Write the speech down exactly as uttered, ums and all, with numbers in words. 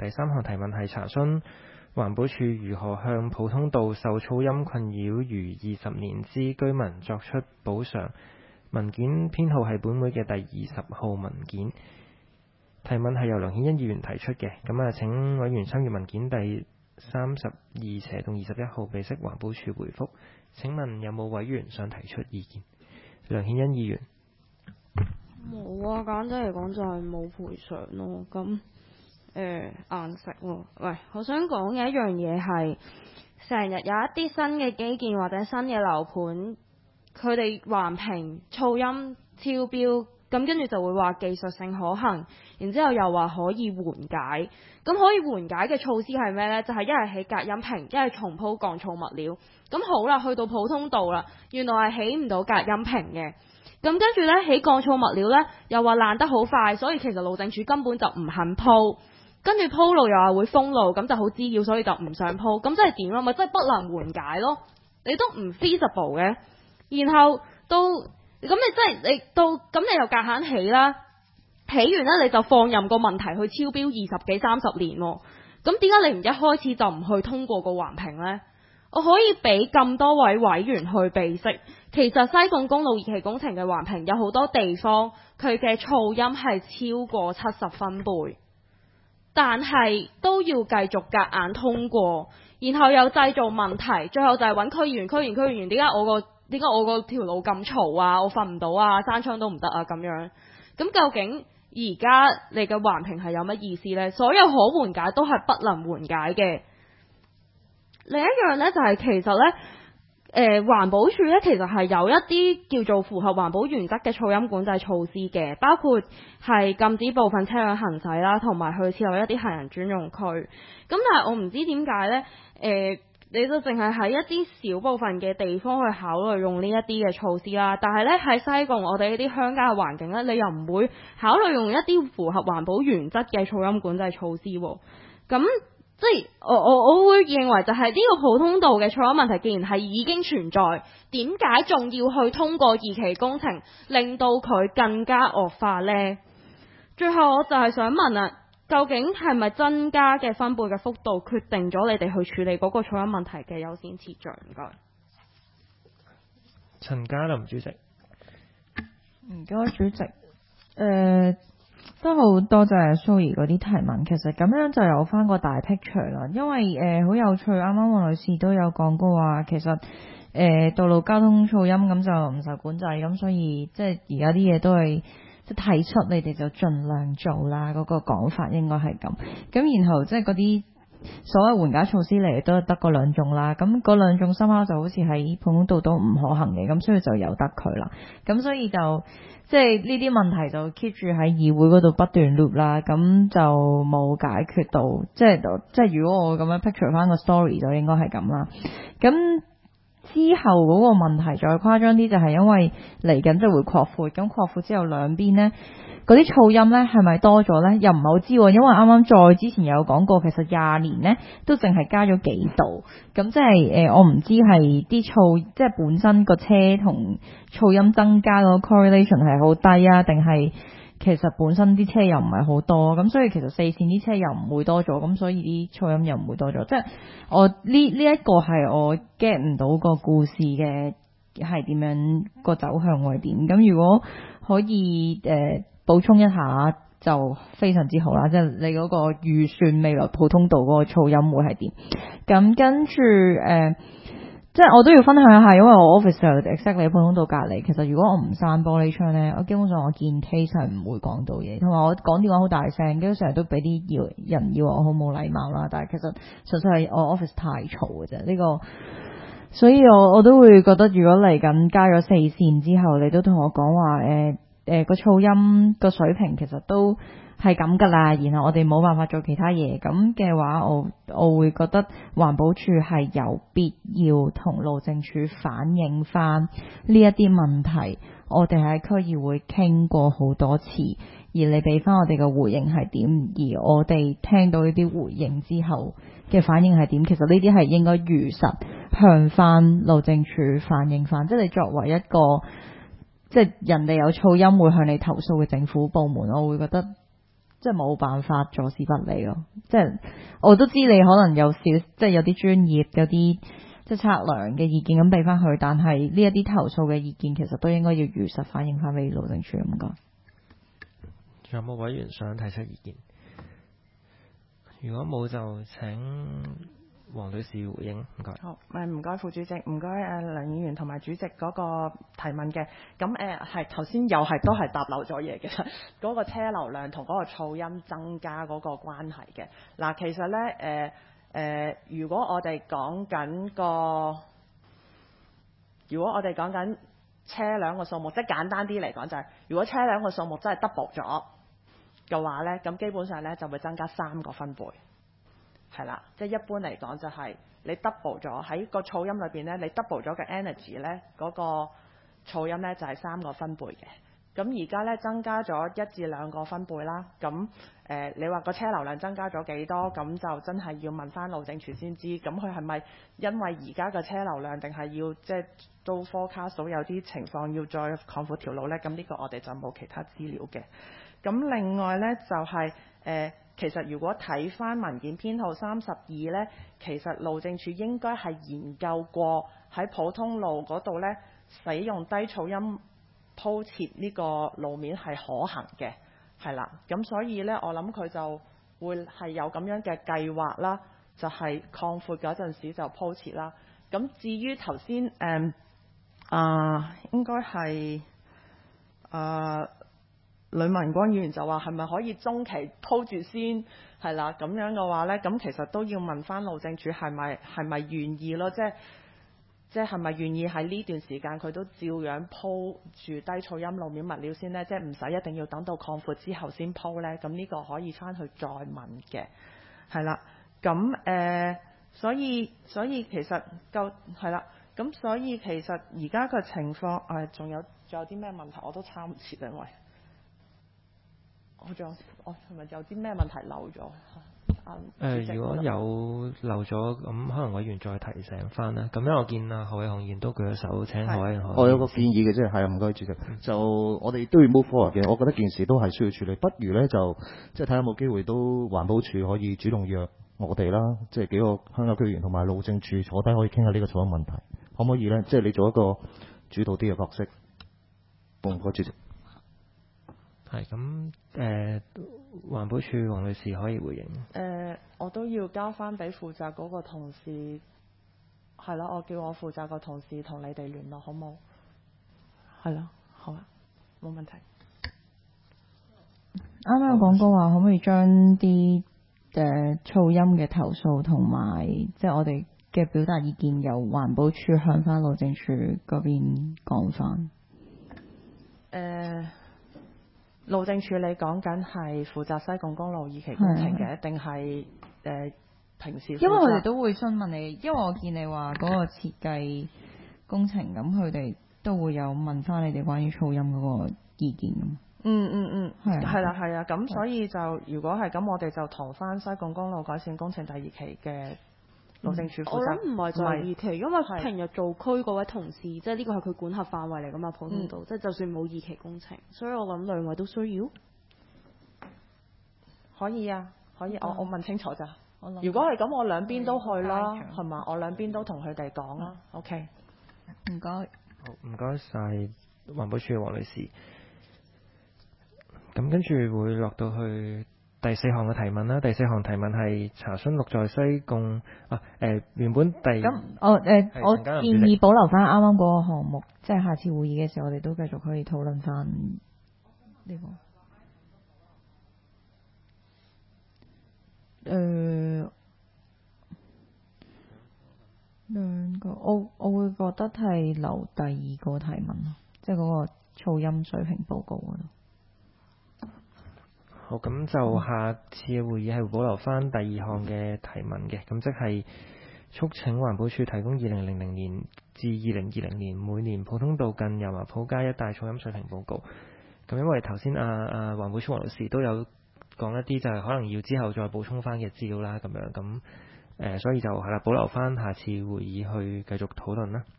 第三項提問係查詢環保署如何向普通道受噪音困擾逾二十年之居民作出補償。文件編號係本會嘅第二十號文件。提問係由梁顯恩議員提出嘅，咁啊請委員參閱文件第三十二斜同二十一號，備悉環保署回覆。請問有冇委員想提出意見？梁顯恩議員。 冇啊，簡單嚟講就係冇賠償咯。咁誒硬食喎。喂，我想講嘅一樣嘢係，成日有一啲新嘅基建或者新嘅樓盤，佢哋環評噪音超標，咁跟住就會話技術性可行，然之後又話可以緩解。咁可以緩解嘅措施係咩呢？就係一係起隔音屏，一係重鋪降噪物料。咁好啦，去到普通道啦，原來係起唔到隔音屏嘅。咁跟住呢，起降噪物料呢，又話爛得好快，所以其實路政署根本就唔肯鋪。跟住鋪路又話會封路，咁就好滋擾，所以就唔想鋪。咁即係點啊？咪即係不能緩解咯。你都唔 feasible 嘅，然後到咁你即係你到咁你又夾硬起啦。起完呢，你就放任個問題去超標二十幾三十年喎。咁點解你唔一開始就唔去通過個環評呢？我可以俾咁多位委員去備悉，其實西貢公路二期工程嘅環評有好多地方佢嘅噪音係超過七十分貝，但係都要繼續夾硬通過，然後又製造問題，最後就係揾區議員，區議員區議員點解我個點解我個條路咁嘈啊？我瞓唔到啊，閂窗都唔得啊咁樣。咁究竟而家你嘅環評係有乜意思呢？所有可緩解都係不能緩解嘅。另一樣呢，就係、是、其實呢，誒、呃、環保署呢，其實係有一啲叫做符合環保原則嘅噪音管制措施嘅，包括係禁止部分車輛行駛啦，同埋去設立一啲行人專用區。咁但係我唔知點解呢，誒、呃、你就淨係喺一啲小部分嘅地方去考慮用呢一啲嘅措施啦。但係呢，喺西貢我哋呢啲鄉家嘅環境呢，你又唔會考慮用一啲符合環保原則嘅噪音管制措施喎。咁即係我我我會認為就係呢個普通道嘅噪音問題，既然係已經存在，點解仲要去通過二期工程，令到佢更加惡化呢？最後我就係想問啊，究竟係咪增加嘅分貝嘅幅度決定咗你哋去處理嗰個噪音問題嘅優先次序？唔該。 陳家林主席。 唔該，主席。誒、呃。都好多謝蘇怡嗰啲提問，其實咁樣就有翻個大 picture 啦。因為誒好、呃、有趣，啱啱黃女士都有講過話，其實誒、呃、道路交通噪音咁就唔受管制，咁所以即係而家啲嘢都係即係提出，你哋就盡量做啦。嗰、那個講法應該係咁。咁然後即係嗰啲所謂緩解措施嚟都係得嗰兩種啦。咁嗰兩種深刻就好似喺普通道都唔可行嘅，咁所以就由得佢啦。咁所以就。即係呢啲問題就 keep 住喺議會嗰度不斷 loop 啦，咁就冇解決到。即係即係如果我咁樣 picture 翻個 story 就應該係咁啦。咁之後嗰個問題再誇張啲，就係因為嚟緊就會擴闊，咁擴闊之後兩邊呢嗰啲噪音呢係咪多咗呢？又唔係好知喎，因為啱啱再之前有講過，其實廿年呢都淨係加咗幾度，咁即係誒我唔知係啲噪即係本身個車同噪音增加嗰個 correlation 係好低啊，定係其實本身啲車又唔係好多，咁所以其實四線啲車又唔會多咗，咁所以啲噪音又唔會多咗。即係我呢呢一個係我 get 唔到個故事嘅係點樣，個走向會係點。咁如果可以誒、呃補充一下就非常之好啦，即係你嗰個預算未來普通道嗰個噪音會係點？咁跟住誒、呃，即係我都要分享一下，因為我 office 就 exactly 喺普通道隔離。其實如果我唔閂玻璃窗咧，我基本上我見 case 係唔會講到嘢，同埋我講電話好大聲，跟住成日都俾啲要人以為我好冇禮貌啦。但係其實純粹係我 office 太嘈嘅啫，呢、這個。所以我我都會覺得，如果嚟緊加咗四線之後，你都同我講話誒。呃誒個噪音個水平其實都係咁㗎啦，然後我哋冇辦法做其他嘢，咁嘅話我我會覺得環保署係有必要同路政署反映翻呢一啲問題，我哋喺區議會傾過好多次，而你俾翻我哋嘅回應係點，而我哋聽到呢啲回應之後嘅反應係點，其實呢啲係應該如實向翻路政署反映翻，即係你作為一個即係人哋有噪音會向你投訴嘅政府部門，我會覺得即係冇辦法坐視不理咯。即係我都知你可能有少即係有啲專業有啲即係測量嘅意見咁俾翻佢，但係呢一啲投訴嘅意見其實都應該要如實反映翻俾路政署咁講。 仲有冇委員想提出意見？如果冇就請黃女士回應，唔該。 好，誒唔該副主席，唔該誒梁議員同埋主席嗰個提問嘅。咁誒係頭先又係都係答漏咗嘢嘅，嗰個車流量同嗰個噪音增加嗰個關係嘅。嗱，其實咧誒誒，如果我哋講緊個，如果我哋講緊車輛個數目，即係簡單啲嚟講就係、是，如果車輛個數目真係 double 咗嘅話咧，咁基本上咧就會增加三個分貝。係啦，即係一般嚟講就係你 double 咗喺個噪音裏邊咧，你 double 咗嘅 energy 咧，嗰個噪音咧就係三個分貝嘅。咁而家咧增加咗一至兩個分貝啦。咁誒、呃，你話個車流量增加咗幾多？咁就真係要問翻路政署先知。咁佢係咪因為而家嘅車流量，定係要即係都 forecast 到有啲情況要再擴闊條路咧？咁呢個我哋就冇其他資料嘅。咁另外咧就係、是、誒。呃其實如果睇翻文件編號三十二呢，其實路政署應該係研究過喺普通路嗰度呢，使用低噪音鋪設呢個路面係可行嘅，係啦。咁所以呢，我諗佢就會係有咁樣嘅計劃啦，就係、是、擴闊嗰陣時就鋪設啦。咁至於頭先誒啊，應該係啊。呂文光議員就話係咪可以中期鋪住先係啦？咁樣嘅話呢，咁其實都要問翻路政署係咪係咪願意咯？即係即係係咪願意喺呢段時間佢都照樣鋪住低噪音路面物料先呢？即係唔使一定要等到擴闊之後先鋪呢？咁呢個可以翻去再問嘅，係啦。咁誒、呃，所以所以其實夠係啦。咁所以其實而家嘅情況誒，仲、呃、有仲有啲咩問題我都參唔切啊，因為。我仲我係咪有啲咩問題漏咗？誒、 呃，如果有漏咗，咁可能委員再提醒翻啦。咁因為我見啊何偉雄議員都舉咗手，請何偉雄。 我有個建議嘅啫，係啊，唔該主席。就我哋都要 move forward 嘅，我覺得件事都係需要處理。不如咧就即係睇下有冇機會都環保署可以主動約我哋啦，即係幾個鄉郊區議員同埋路政署坐低可以傾下呢個噪音問題，可唔可以咧？即係你做一個主導啲嘅角色。唔該主席。 係咁誒，環保署黃女士可以回應。 誒、呃，我都要交翻俾負責嗰個同事，係咯，我叫我負責個同事同你哋聯絡，好冇？係咯，好啊，冇問題。 啱啱有講過話，可唔可以將啲誒噪音嘅投訴同埋即係我哋嘅表達意見由環保署向翻路政署嗰邊講翻？ 誒、呃。路政署你講緊係負責西貢公路二期工程嘅，定係誒平時？ 因為佢哋都會詢問你，因為我見你話嗰個設計工程，咁佢哋都會有問翻你哋關於噪音嗰個意見咁。 嗯嗯嗯，係係啦係啊，咁、 嗯、 所以就如果係咁，我哋就同翻西貢公路改善工程第二期嘅路政署負責。 我諗唔係就係二期，因為平日做區嗰位同事，即係呢個係佢管轄範圍嚟噶嘛，普通道，即、嗯、係就算冇二期工程，所以我諗兩位都需要。 可以啊，可以，嗯、我我問清楚咋。如果係咁，我兩邊都去啦，係嘛？我兩邊都同佢哋講啦。OK， 唔該。 好，唔該晒環保署嘅黃女士。咁跟住會落到去第四項嘅提問啦。第四項提問係查詢綠在西貢啊。誒、呃，原本第咁我誒我建議保留翻啱啱嗰個項目，即係下次會議嘅時候，我哋都繼續可以討論翻呢個。誒，兩個，我我會覺得係留第二個提問咯，即係嗰個噪音水平報告嗰度。 好，咁就下次嘅會議係會保留翻第二項嘅提問嘅，咁即係促請環保署提供二零零零年至二零二零年每年普通道近油麻埔街一帶噪音水平報告。咁因為頭先啊啊環保署黃律師都有講一啲就係可能要之後再補充翻嘅資料啦，咁樣咁誒、呃，所以就係啦，保留翻下次會議去繼續討論啦。